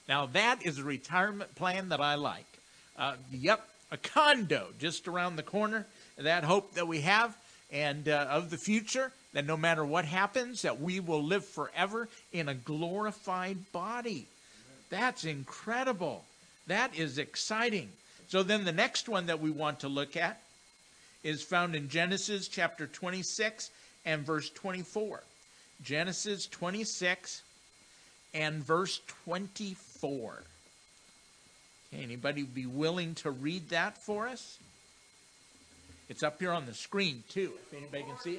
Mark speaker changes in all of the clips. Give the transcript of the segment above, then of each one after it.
Speaker 1: Now that is a retirement plan that I like. Yep, a condo just around the corner. That hope that we have and of the future, that no matter what happens, that we will live forever in a glorified body. That's incredible. That is exciting. So then the next one that we want to look at is found in Genesis chapter 26 and verse 24. Genesis 26 and verse 24. Okay, anybody be willing to read that for us? It's up here on the screen too, if anybody can see it.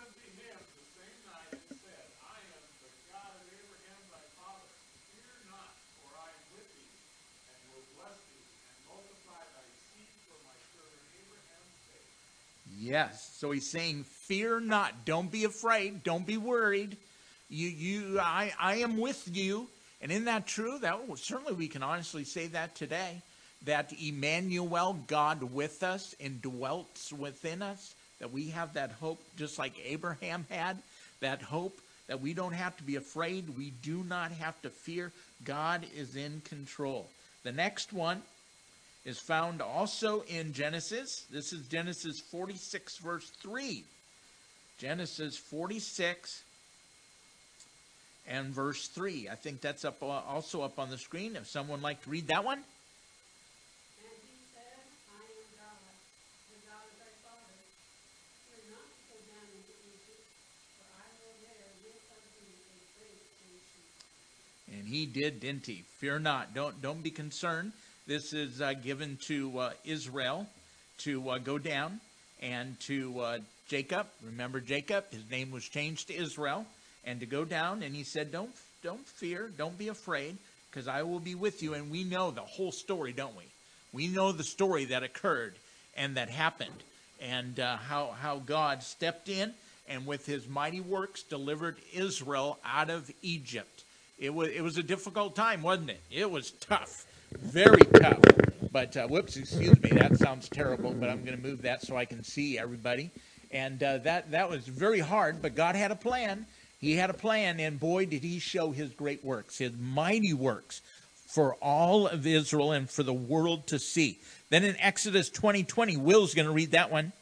Speaker 1: Yes. So he's saying, fear not. Don't be afraid. Don't be worried. I am with you. And isn't that true? Certainly we can honestly say that today. That Emmanuel, God with us, indwells within us. That we have that hope just like Abraham had. That hope that we don't have to be afraid. We do not have to fear. God is in control. The next one is found also in Genesis. This is Genesis 46, verse 3. Genesis 46 and verse 3. I think that's also up on the screen. If someone would like to read that one.
Speaker 2: And he said, I am God, the God of thy father. Fear not to go down into Egypt, for I will there make of thee a great nation.
Speaker 1: And he did, didn't he? Fear not. Don't be concerned. This is given to Israel to go down, and to Jacob. Remember Jacob? His name was changed to Israel, and to go down. And he said, "Don't fear, don't be afraid, because I will be with you." And we know the whole story, don't we? We know the story that occurred and that happened, and how God stepped in and with His mighty works delivered Israel out of Egypt. It was a difficult time, wasn't it? It was tough. Very tough. But, whoops, excuse me, that sounds terrible, but I'm going to move that so I can see everybody. And that was very hard, but God had a plan. He had a plan, and boy, did He show His great works, His mighty works for all of Israel and for the world to see. Then in Exodus 20:20, Will's going to read that one.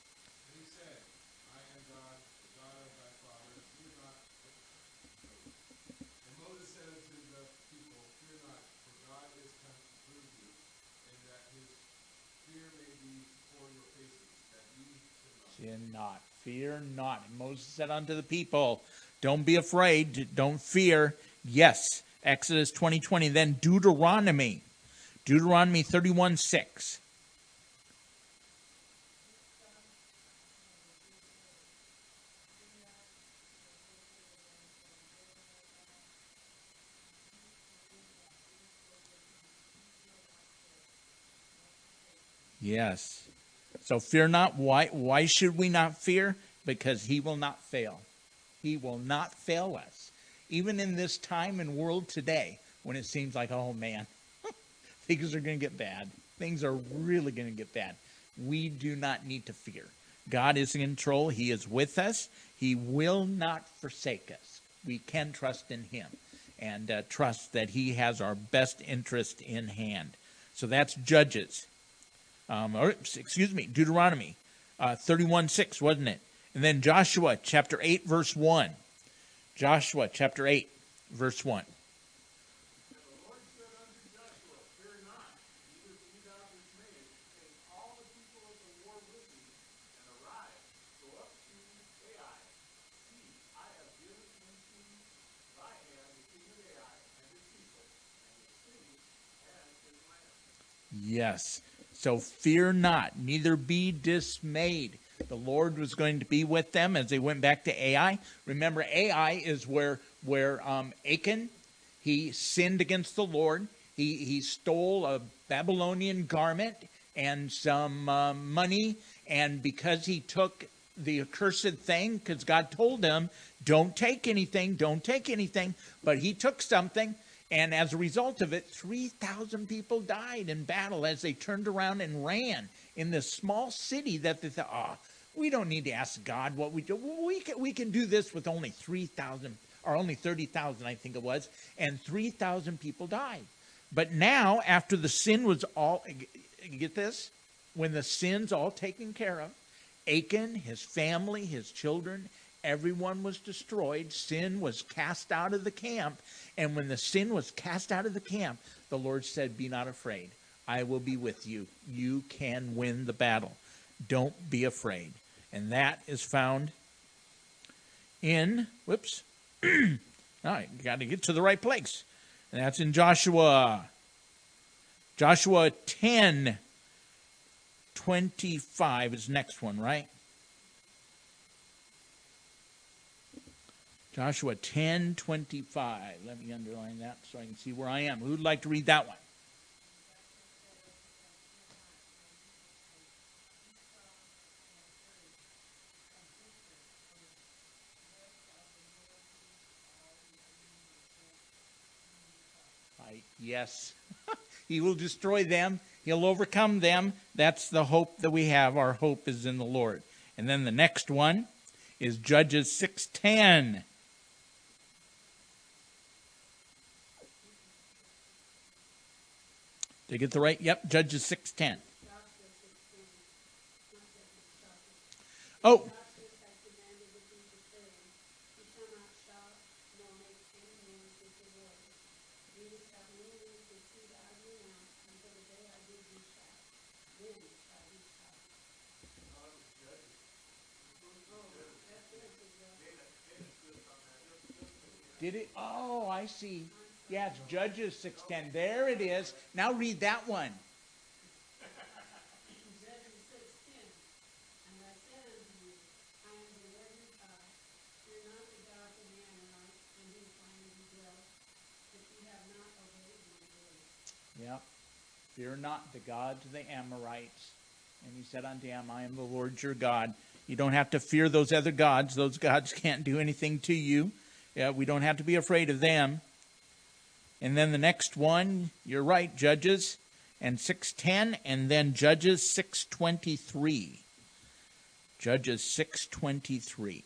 Speaker 1: Fear not. And Moses said unto the people, don't be afraid, don't fear. Yes, Exodus 20:20. Then Deuteronomy 31:6. Yes. So fear not. Why should we not fear? Because He will not fail. He will not fail us. Even in this time and world today, when it seems like, oh man, things are going to get bad. Things are really going to get bad. We do not need to fear. God is in control. He is with us. He will not forsake us. We can trust in Him and trust that He has our best interest in hand. So that's Judges. Deuteronomy 31:6, wasn't it? And then Joshua chapter 8, verse 1. Joshua chapter 8, verse 1. Yes. So fear not, neither be dismayed. The Lord was going to be with them as they went back to Ai. Remember, Ai is where Achan, he sinned against the Lord. He stole a Babylonian garment and some money. And because he took the accursed thing, because God told him, don't take anything. But he took something. And as a result of it, 3,000 people died in battle as they turned around and ran in this small city that they thought, we don't need to ask God what we do. We can do this with only 3,000. or only 30,000, I think it was, and 3,000 people died. But now, after the sin was all, get this, when the sin's all taken care of, Achan, his family, his children, everyone was destroyed. Sin was cast out of the camp. And when the sin was cast out of the camp, the Lord said, be not afraid. I will be with you. You can win the battle. Don't be afraid. And that is found in, whoops, I got to get to the right place. And that's in Joshua 10:25 is next one, right? Joshua 10:25. Let me underline that so I can see where I am. Who'd like to read that one? Yes. He will destroy them. He'll overcome them. That's the hope that we have. Our hope is in the Lord. And then the next one is Judges 6:10. Did I get the right? Yep, Judges 6:10. Oh. Did it? Oh, I see. Yeah, it's Judges 6:10. There it is. Now read that one.
Speaker 2: Judges 6:10. And I said unto you, I am the Lord your God. Fear not the gods of the Amorites, in whose land you dwell, if you have not obeyed my voice.
Speaker 1: Yeah. Fear not the gods of the Amorites. And he said unto him, I am the Lord your God. You don't have to fear those other gods. Those gods can't do anything to you. Yeah, we don't have to be afraid of them. And then the next one, you're right, Judges and 6:10, and then Judges 6:23. Judges 6:23.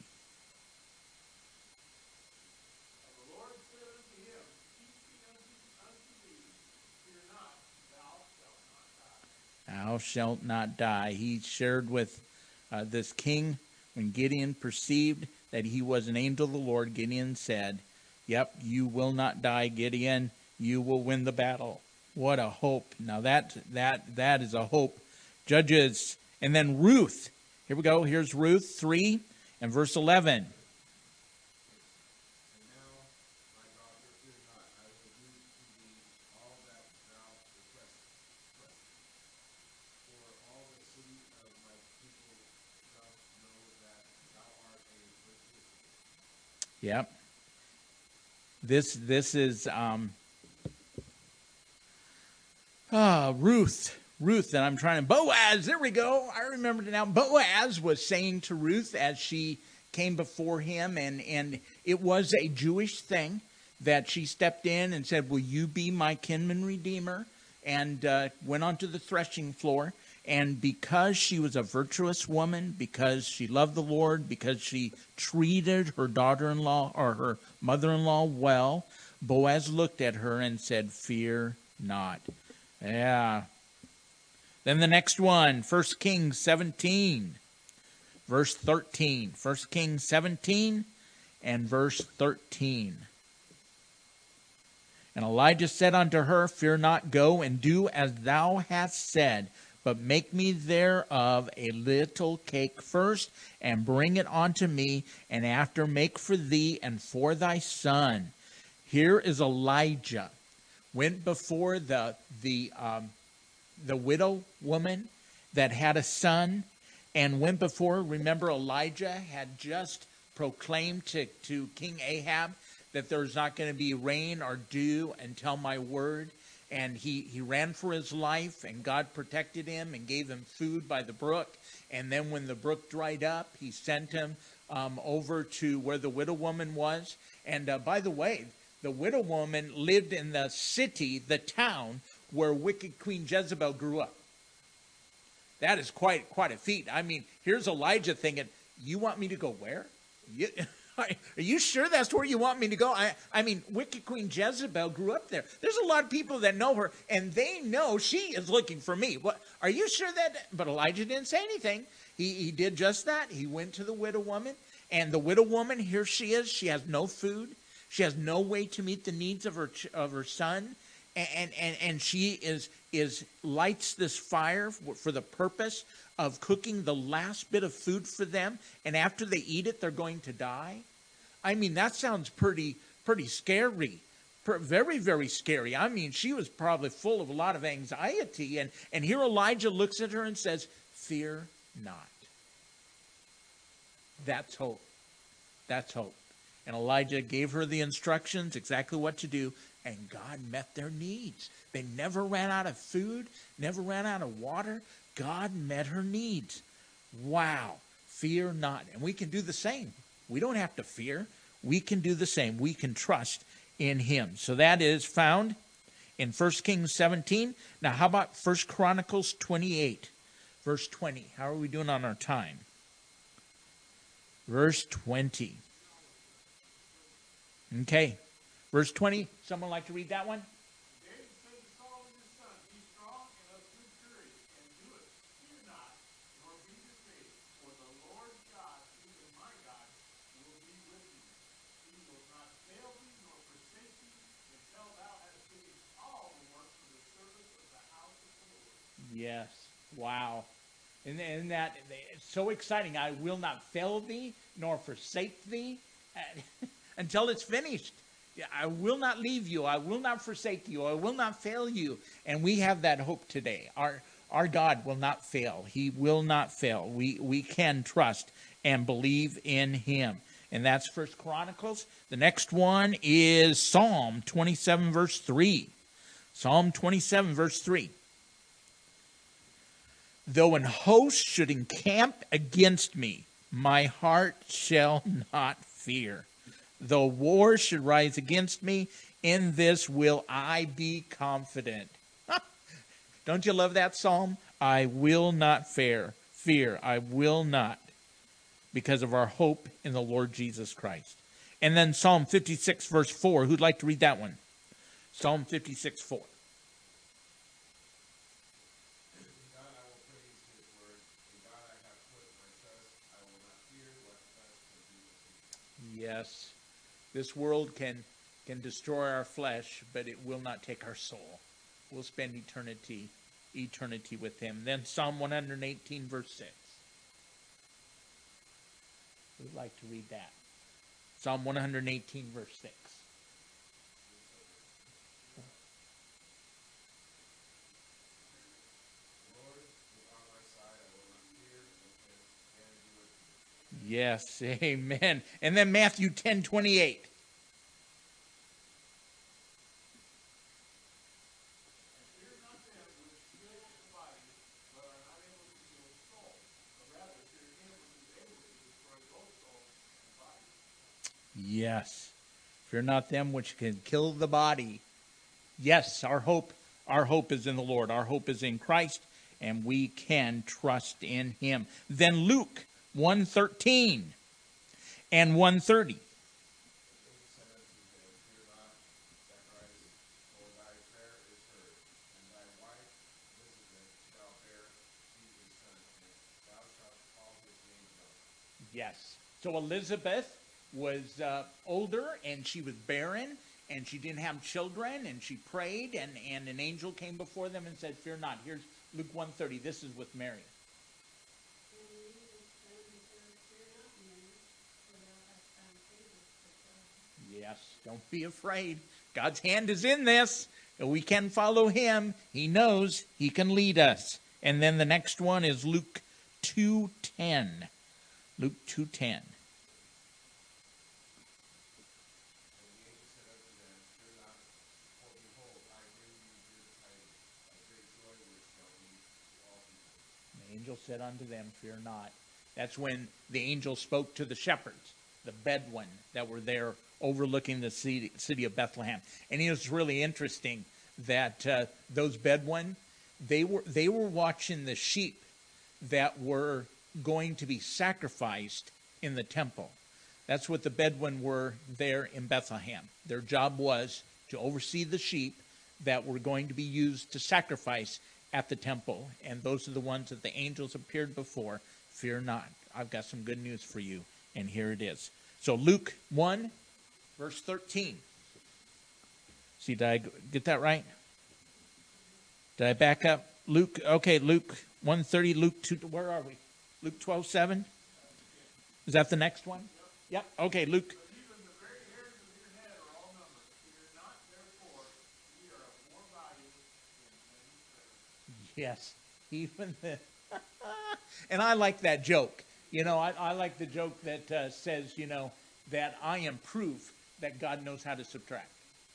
Speaker 1: Thou shalt not die. He shared with this king when Gideon perceived that he was an angel of the Lord. Gideon said, yep, you will not die, Gideon. You will win the battle. What a hope. Now that is a hope. Judges, and then Ruth. Here we go. Here's Ruth 3 and verse 11. Yep. This is Ruth. Ruth, and I'm trying to, Boaz, there we go. I remembered it now. Boaz was saying to Ruth as she came before him, and it was a Jewish thing that she stepped in and said, will you be my kinsman redeemer? And went onto the threshing floor. And because she was a virtuous woman, because she loved the Lord, because she treated her daughter-in-law or her mother-in-law well, Boaz looked at her and said, fear not. Yeah. Then the next one, 1 Kings 17, verse 13. 1 Kings 17 and verse 13. And Elijah said unto her, fear not, go and do as thou hast said, but make me thereof a little cake first, and bring it unto me, and after make for thee and for thy son. Here is Elijah, went before the widow woman that had a son, and went before, remember Elijah had just proclaimed to King Ahab that there's not going to be rain or dew until my word. And he ran for his life, and God protected him and gave him food by the brook. And then when the brook dried up, he sent him over to where the widow woman was. And by the way, the widow woman lived in the city, the town, where wicked Queen Jezebel grew up. That is quite a feat. I mean, here's Elijah thinking, you want me to go where? Are you sure that's where you want me to go? I mean, wicked Queen Jezebel grew up there. There's a lot of people that know her, and they know she is looking for me. What? Are you sure that? But Elijah didn't say anything. He did just that. He went to the widow woman, and the widow woman, here she is. She has no food. She has no way to meet the needs of her son, and she is lights this fire for the purpose of cooking the last bit of food for them, and after they eat it, they're going to die. I mean, that sounds pretty scary, very, very scary. I mean, she was probably full of a lot of anxiety, and here Elijah looks at her and says, "Fear not." That's hope. That's hope. And Elijah gave her the instructions, exactly what to do, and God met their needs. They never ran out of food, never ran out of water. God met her needs. Wow. Fear not. And we can do the same. We don't have to fear. We can do the same. We can trust in him. So that is found in 1 Kings 17. Now, how about 1 Chronicles 28, verse 20? How are we doing on our time? Verse 20. Okay. Verse 20. Someone like to read that one?
Speaker 3: David said to Saul and his son, "Be strong and of good courage, and do it. Fear not, nor be dismayed, for the Lord God, even my God, will be with you. He will not fail thee nor forsake thee until thou hast finished all the work for the service of the house of the Lord."
Speaker 1: Yes. Wow. And that it's so exciting. I will not fail thee nor forsake thee until it's finished. I will not leave you. I will not forsake you. I will not fail you. And we have that hope today. Our God will not fail. He will not fail. We can trust and believe in him. And that's 1 Chronicles. The next one is Psalm 27, verse 3. Psalm 27, verse 3. Though an host should encamp against me, my heart shall not fear. Though war should rise against me, in this will I be confident. Don't you love that psalm? I will not fear. I will not, because of our hope in the Lord Jesus Christ. And then Psalm 56, verse 4. Who'd like to read that one? Psalm 56, 4. Yes, this world can destroy our flesh, but it will not take our soul. We'll spend eternity with him. Then Psalm 118, verse 6. Who'd like to read that? Psalm 118, verse 6. Yes, amen. And then Matthew 10:28. Yes. Fear not them which can kill the body. Yes, our hope is in the Lord. Our hope is in Christ, and we can trust in him. Then Luke 1:13 and 1:30. Yes. So Elizabeth was older, and she was barren, and she didn't have children, and she prayed, and an angel came before them and said, "Fear not." Here's Luke 1:30. This is with Mary. Yes, don't be afraid. God's hand is in this. We can follow him. He knows he can lead us. And then the next one is Luke 2:10. Luke 2:10. The angel said unto them, "Fear not." That's when the angel spoke to the shepherds, the Bedouin that were there overlooking the city of Bethlehem. And it was really interesting that those Bedouin, they were watching the sheep that were going to be sacrificed in the temple. That's what the Bedouin were there in Bethlehem. Their job was to oversee the sheep that were going to be used to sacrifice at the temple. And those are the ones that the angels appeared before. Fear not. I've got some good news for you. And here it is. So Luke 1, verse 13. See, did I get that right? Did I back up? Luke 1:30, Luke 2, where are we? Luke 12:7? Is that the next one? Yep. Okay, Luke.
Speaker 3: But even the very hairs of your head are all numbered. Fear not, therefore, ye are of more value than many sparrows.
Speaker 1: Yes, even the. And I like that joke. I like the joke that says, that I am proof that God knows how to subtract.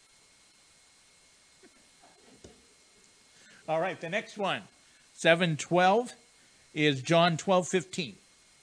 Speaker 1: All right, the next one, 7:12, is John 12:15.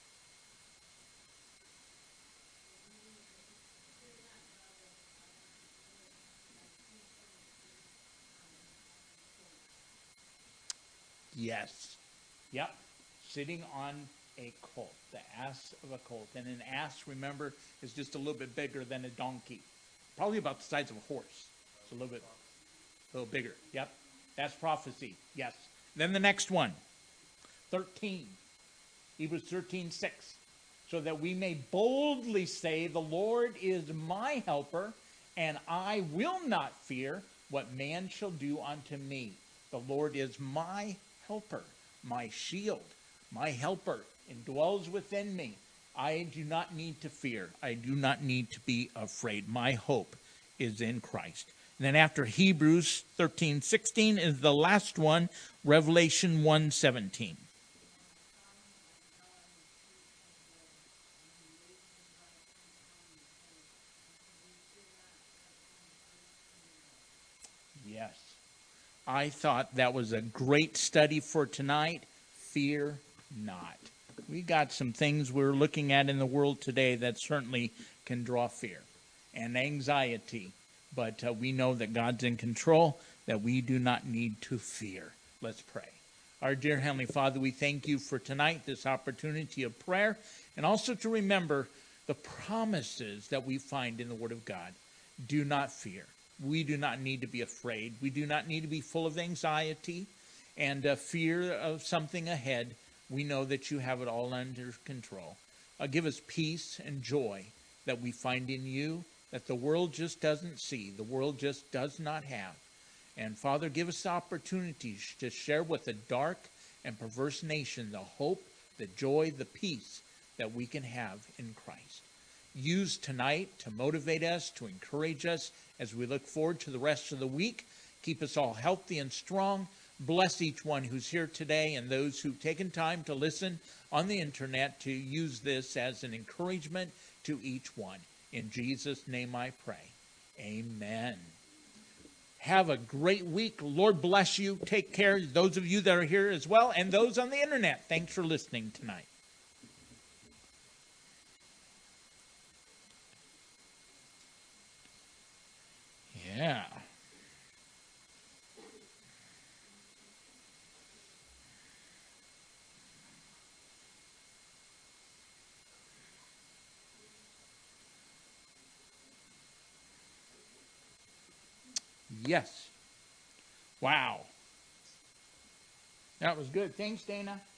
Speaker 1: Yes. Yep. Sitting on a colt, the ass of a colt. And an ass, remember, is just a little bit bigger than a donkey. Probably about the size of a horse. It's a little bigger. Yep. That's prophecy. Yes. Then the next one, 13. Hebrews 13:6. So that we may boldly say, the Lord is my helper, and I will not fear what man shall do unto me. The Lord is my helper, my shield, my helper, indwells within me. I do not need to fear. I do not need to be afraid. My hope is in Christ. And then after Hebrews 13:16 is the last one, Revelation 1:17. Yes. I thought that was a great study for tonight. Fear not. We got some things we're looking at in the world today that certainly can draw fear and anxiety. But we know that God's in control, that we do not need to fear. Let's pray. Our dear Heavenly Father, we thank you for tonight, this opportunity of prayer, and also to remember the promises that we find in the Word of God. Do not fear. We do not need to be afraid. We do not need to be full of anxiety and fear of something ahead. We know that you have it all under control. Give us peace and joy that we find in you, that the world just doesn't see, the world just does not have. And Father, give us opportunities to share with a dark and perverse nation the hope, the joy, the peace that we can have in Christ. Use tonight to motivate us, to encourage us as we look forward to the rest of the week. Keep us all healthy and strong. Bless each one who's here today and those who've taken time to listen on the internet to use this as an encouragement to each one. In Jesus' name I pray. Amen. Have a great week. Lord bless you. Take care. Those of you that are here as well and those on the internet. Thanks for listening tonight. Yeah. Yes. Wow. That was good. Thanks, Dana.